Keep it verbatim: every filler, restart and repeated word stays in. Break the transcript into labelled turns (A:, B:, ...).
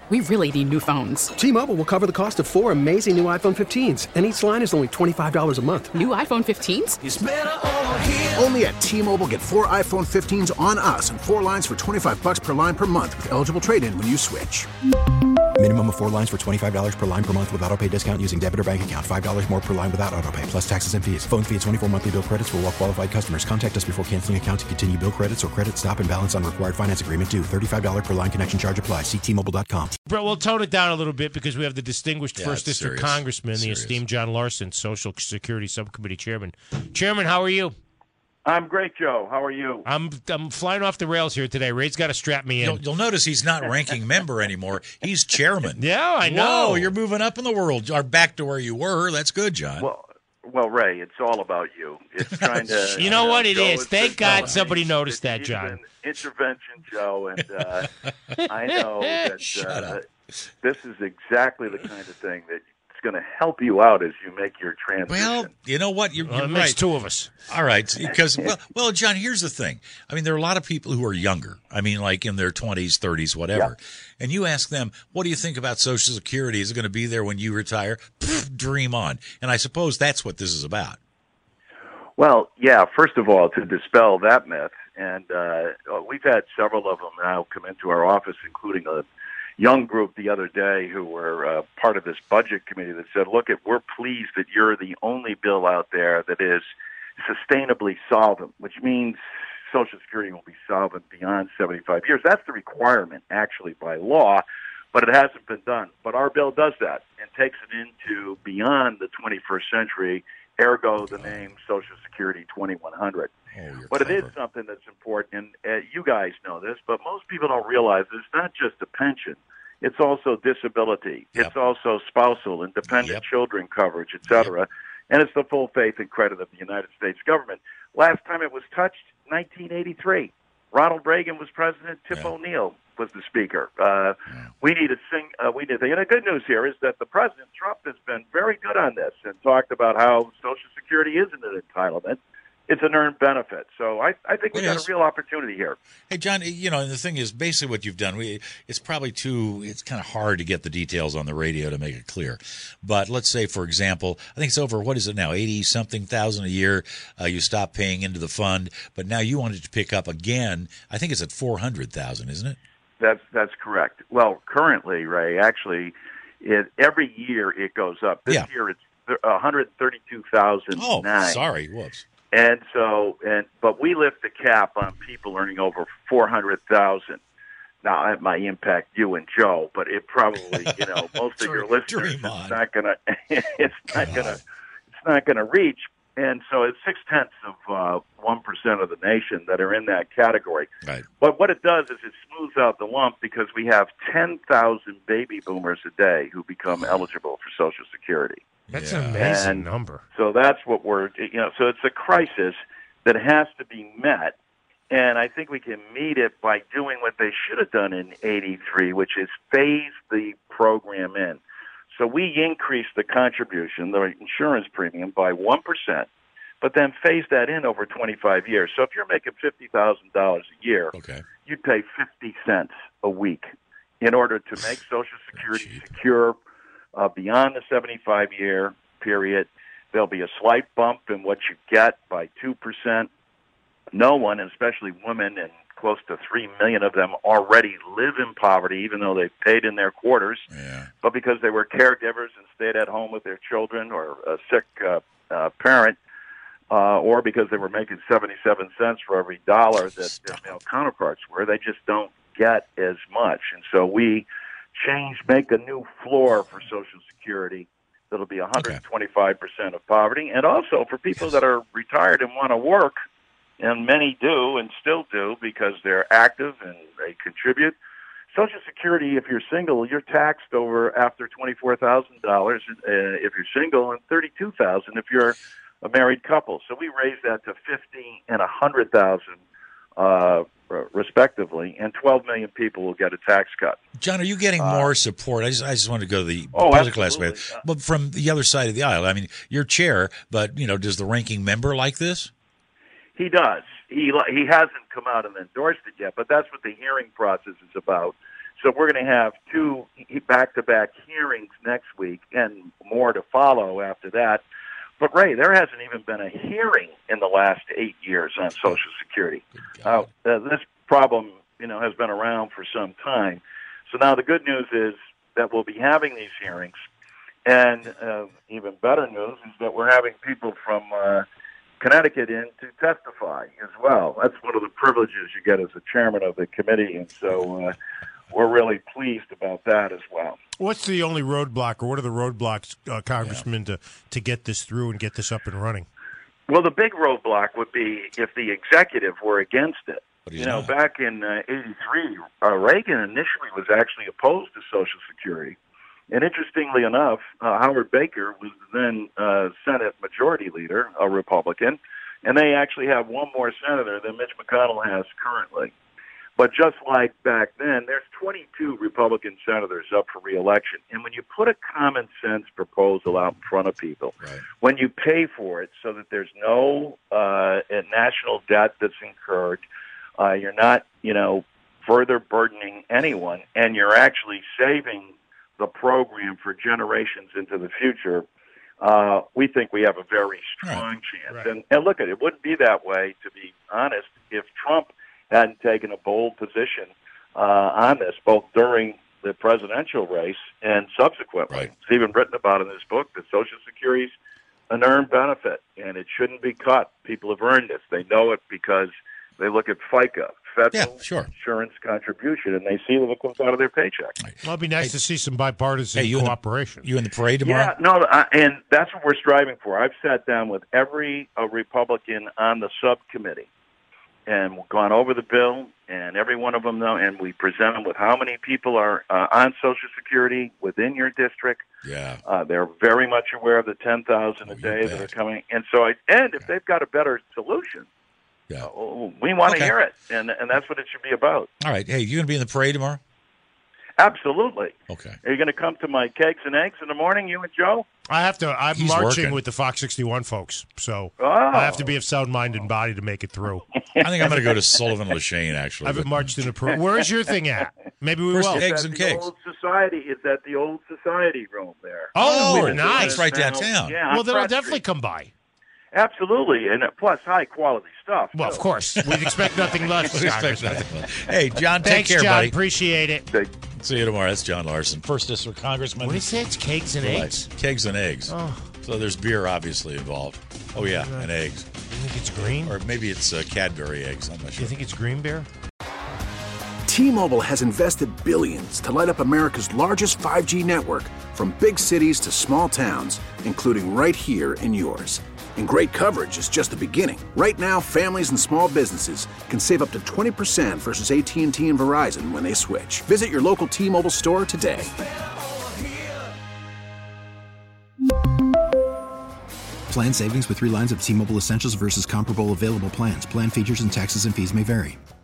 A: We really need new phones.
B: T-Mobile will cover the cost of four amazing new iPhone fifteens, and each line is only twenty-five dollars a month.
A: New iPhone fifteens?
C: It's better over here.
D: Only at T-Mobile, get four iPhone fifteens on us and four lines for twenty-five dollars per line per month with eligible trade-in when you switch.
E: Minimum of four lines for twenty-five dollars per line per month with autopay discount using debit or bank account. five dollars more per line without autopay, plus taxes and fees. Phone fee at twenty-four monthly bill credits for well-qualified customers. Contact us before canceling account to continue bill credits or credit stop and balance on required finance agreement due. thirty-five dollars per line connection charge applies. See T Mobile dot com.
F: Bro, we'll tone it down a little bit because we have the distinguished
G: Yeah,
F: first
G: it's
F: District
G: serious.
F: Congressman, the
G: Serious.
F: esteemed John Larson, Social Security Subcommittee Chairman. Chairman, how are you?
H: I'm great, Joe. How are you?
F: I'm I'm flying off the rails here today. Ray's got to strap me in.
G: You'll, you'll notice he's not ranking member anymore. He's chairman.
F: Yeah, I know.
G: Whoa, you're moving up in the world. Or back to where you were. That's good, John.
H: Well, well, Ray, it's all about you. It's trying to.
F: You know what it
H: Joe
F: is?
H: has
F: Thank
H: been
F: God
H: telling
F: somebody
H: me
F: noticed that,
H: he's
F: John.
H: been intervention, Joe, and uh, I know that
G: Shut
H: uh,
G: up.
H: this is exactly the kind of thing that it's going to help you out as you make your transition.
G: Well, you know what? You're,
F: Well,
G: you're
F: it makes
G: right.
F: two of us.
G: All right, because well, well, John, here's the thing. I mean, there are a lot of people who are younger. I mean, like in their twenties, thirties, whatever. And you ask them, "What do you think about Social Security? Is it going to be there when you retire?" Pfft, dream on. And I suppose that's what this is about.
H: Well, yeah, first of all, to dispel that myth, and uh, we've had several of them now come into our office, including a young group the other day who were uh, part of this budget committee that said, look, it, we're pleased that you're the only bill out there that is sustainably solvent, which means Social Security will be solvent beyond seventy-five years. That's the requirement, actually, by law, but it hasn't been done. But our bill does that and takes it into beyond the twenty-first century, ergo the name Social Security twenty-one hundred.
G: Oh, you're
H: But it
G: clever.
H: is something that's important, and uh, you guys know this, but most people don't realize it's not just a pension. It's also disability.
G: Yep.
H: It's also spousal and dependent
G: Yep.
H: children coverage, et cetera. And it's the full faith and credit of the United States government. Last time it was touched, nineteen eighty-three. Ronald Reagan was president. Tip
G: Yeah.
H: O'Neill was the speaker. Uh, we need to sing. Uh, we need. And the good news here is that the president Trump has been very good on this and talked about how Social Security isn't an entitlement. It's an earned benefit. So I, I think we
G: It
H: got
G: is.
H: a real opportunity here.
G: Hey, John, you know, and the thing is, basically what you've done, we, it's probably too, it's kind of hard to get the details on the radio to make it clear. But let's say, for example, I think it's over, what is it now, eighty-something thousand a year, uh, you stop paying into the fund, but now you wanted to pick up again, I think it's at four hundred thousand, isn't it?
H: That's that's correct. Well, currently, Ray, actually, it every year it goes up. This
G: Yeah.
H: year it's one hundred thirty-two thousand
G: Oh,
H: nine.
G: sorry, whoops.
H: And so, and but we lift the cap on people earning over four hundred thousand. Now that might impact you and Joe, but it probably, you know, most of your
G: Dream-
H: listeners,
G: dream on.
H: it's not gonna, it's not
G: Come
H: gonna,
G: on.
H: it's not gonna reach. And so it's six tenths of uh, one percent of the nation that are in that category.
G: Right.
H: But what it does is it smooths out the lump because we have ten thousand baby boomers a day who become eligible for Social Security.
F: That's
G: Yeah.
F: an amazing
H: And
F: number.
H: So that's what we're, you know, so it's a crisis that has to be met. And I think we can meet it by doing what they should have done in eighty-three, which is phase the program in. So we increased the contribution, the insurance premium, by one percent, but then phase that in over twenty-five years. So if you're making fifty thousand dollars a year,
G: Okay.
H: you'd pay fifty cents a week in order to make Social Security
G: cheap.
H: secure uh, beyond the seventy-five year period. There'll be a slight bump in what you get by two percent. No one, especially women, and close to three million of them already live in poverty, even though they've paid in their quarters.
G: Yeah.
H: But because they were caregivers and stayed at home with their children or a sick uh, uh, parent, uh, or because they were making seventy-seven cents for every dollar that their male counterparts were, they just don't get as much. And so we changed, make a new floor for Social Security that'll be one hundred twenty-five percent of poverty. And also for people that are retired and want to work, and many do and still do because they're active and they contribute. Social Security, if you're single, you're taxed over after twenty-four thousand dollars uh, if you're single, and thirty-two thousand dollars if you're a married couple. So we raised that to fifty and one hundred thousand dollars uh, respectively, and twelve million people will get a tax cut.
G: John, are you getting
H: Uh,
G: more support? I just, I just want to go to the
H: Oh,
G: political aspect.
H: absolutely.
G: But from the other side of the aisle, I mean, you're chair, but, you know, does the ranking member like this?
H: He does. He he hasn't come out and endorsed it yet, but that's what the hearing process is about. So we're going to have two back-to-back hearings next week and more to follow after that. But, Ray, there hasn't even been a hearing in the last eight years on Social Security. Uh, uh, this problem, you know, has been around for some time. So now the good news is that we'll be having these hearings. And uh, even better news is that we're having people from uh, Connecticut in to testify as well. That's one of the privileges you get as the chairman of the committee. And so uh, we're really pleased about that as well.
F: What's the only roadblock, or what are the roadblocks, uh, Congressman, yeah. to, to get this through and get this up and running?
H: Well, the big roadblock would be if the executive were against it. You, you know, know, back in uh, eighty-three, uh, Reagan initially was actually opposed to Social Security. And interestingly enough, uh, Howard Baker was then uh, Senate Majority Leader, a Republican, and they actually have one more senator than Mitch McConnell has currently. But just like back then, there's twenty-two Republican senators up for re-election. And when you put a common sense proposal out in front of people,
G: right.
H: when you pay for it so that there's no uh, national debt that's incurred, uh, you're not, you know, further burdening anyone, and you're actually saving the program for generations into the future, uh, we think we have a very strong
G: right.
H: chance.
G: Right.
H: And, and look, at it, it wouldn't be that way, to be honest, if Trump hadn't taken a bold position uh, on this, both during the presidential race and subsequently.
G: Right.
H: It's even written about in this book that Social Security's an earned benefit, and it shouldn't be cut. People have earned this. They know it because they look at FICA, Federal
G: yeah, sure.
H: Insurance Contribution, and they see that it comes out of their paycheck.
G: Right.
F: Well, it'd be nice
G: hey,
F: to see some bipartisan
G: hey, you
F: cooperation.
G: In the, you in the parade tomorrow?
H: Yeah, no, uh, and that's what we're striving for. I've sat down with every uh, Republican on the subcommittee, and we've gone over the bill, and every one of them know, and we present them with how many people are uh, on Social Security within your district.
G: Yeah.
H: Uh, they're very much aware of the ten thousand a
G: Oh,
H: day
G: bet.
H: that are coming. And so, I, and if they've got a better solution,
G: Yeah.
H: uh, we want to
G: Okay.
H: hear it, and and that's what it should be about.
G: All right. Hey, you going to be in the parade tomorrow?
H: Absolutely.
G: Okay.
H: Are you going to come to my cakes and eggs in the morning, you and Joe?
F: I have to. I'm
G: He's
F: marching
G: working.
F: with the Fox sixty-one folks, so
H: Oh.
F: I have to be of sound mind and body to make it through.
G: I think I'm going to go to Sullivan Lashane, actually.
F: I haven't
G: but-
F: marched in a parade. Where is your thing at? Maybe we
G: Where's
F: will.
G: the eggs
H: At
G: and
H: the
G: cakes?
H: Old society is at the old society room there.
F: Oh,
G: Oh,
H: We've been doing
F: nice.
H: this
G: That's right
H: now-
G: downtown.
H: Yeah, on
F: Well, then I'll
H: Pratt
F: definitely
H: Street.
F: come by.
H: Absolutely, and uh, plus high quality stuff.
F: Well,
H: too.
F: of course. We'd expect nothing less.
G: We expect
F: Congressman.
G: nothing. Hey, John, take
F: Thanks,
G: care,
F: John.
G: buddy.
F: Appreciate it.
H: They-
G: See you tomorrow. That's John Larson, first district congressman.
F: What do you say? It's cakes and
G: for life.
F: eggs?
G: Kegs and eggs.
F: Oh.
G: So there's beer obviously involved. Oh yeah, and eggs,
F: You think it's green?
G: or maybe it's uh, Cadbury eggs. I'm not
F: Do
G: sure.
F: you think it's green beer?
D: T-Mobile has invested billions to light up America's largest five G network, from big cities to small towns, including right here in yours. And great coverage is just the beginning. Right now, families and small businesses can save up to twenty percent versus A T and T and Verizon when they switch. Visit your local T-Mobile store today.
E: Plan savings with three lines of T-Mobile Essentials versus comparable available plans. Plan features and taxes and fees may vary.